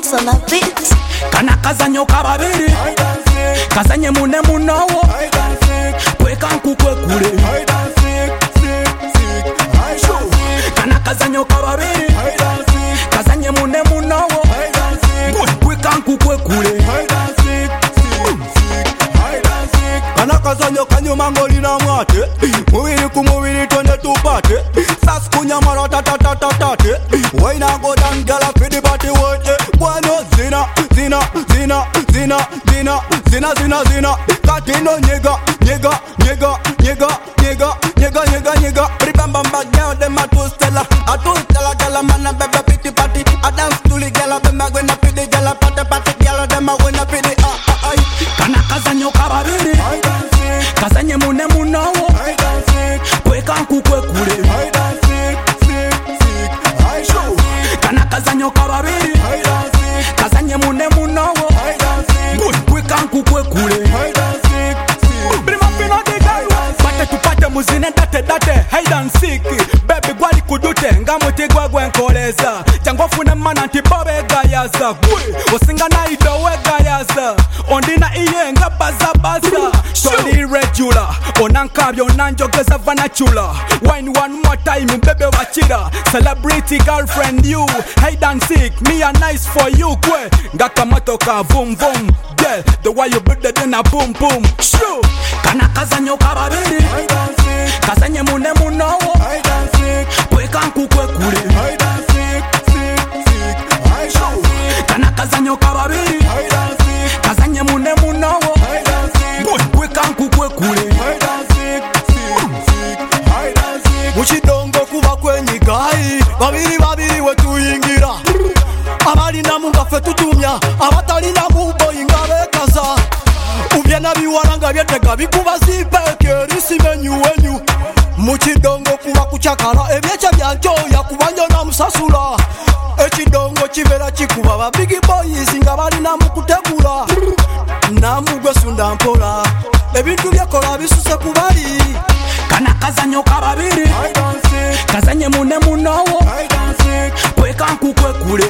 Mix on a beat. Kana kazanyo kababiri kazanye mune munawo kweka nkukwe kule Kana kazanyo kababiri kazanye mune munawo kweka nkukwe kule Kana kazanyo kanyuma ngolina mwate mubiri ku mubiri twende tupate sas kunyamara tatatatate waina go down gala fidi party wote bwano zina katino nyega ribambamba girl dem a two stella gala man a bebe pity party a dance to the gala dem a gonna pity gala party gala dem a gonna pity Kana kazanyo kababiri kazanye mune munawo kweka nkukwe kule Kana kazanyo kababiri kazanye mune munawo kweka nkukwe kule Bate tupate muzine date hide and seek Baby gwali kudute ngamuti gwagwe nkoleza Jango fune mana ntibobe gayaza Osinga na idowe gayaza Ondina iye nga baza Totally regular Onankabyo onanjogeza vanachula Wine one more time baby wachira Celebrity girlfriend you hide and seek Me a nice for you kwe Ngaka motoka vroom vroom Yeah, the way you build it in a boom boom Shoo Kana kazanyo kababiri kazanye mune munawo kweka nkukwe kule Kana kazanyo kababiri kazanye mune munawo kweka nkukwe kule Muchidongo kuba kwenyigayi babiri wetuyingira abalina mungafe tutumya abatalina muboyinga bekaza ubyena biwaranga byetega bikuba zibeke risimenyuwenyu Muchidongo kuba kuchakala ebyecha byanchoya kubanjo na musasula Echidongo chivera chikuba ba big boys nga balina mukutegula namugwe sunda mpola ebintu byakola bisuse kubali Kana kazanyo kababiri kazanye mune munawo kweka nkukwe kule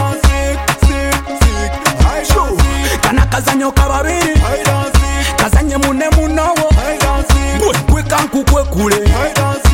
Kana kazanyo kababiri kazanye mune munawo kweka nkukwe kule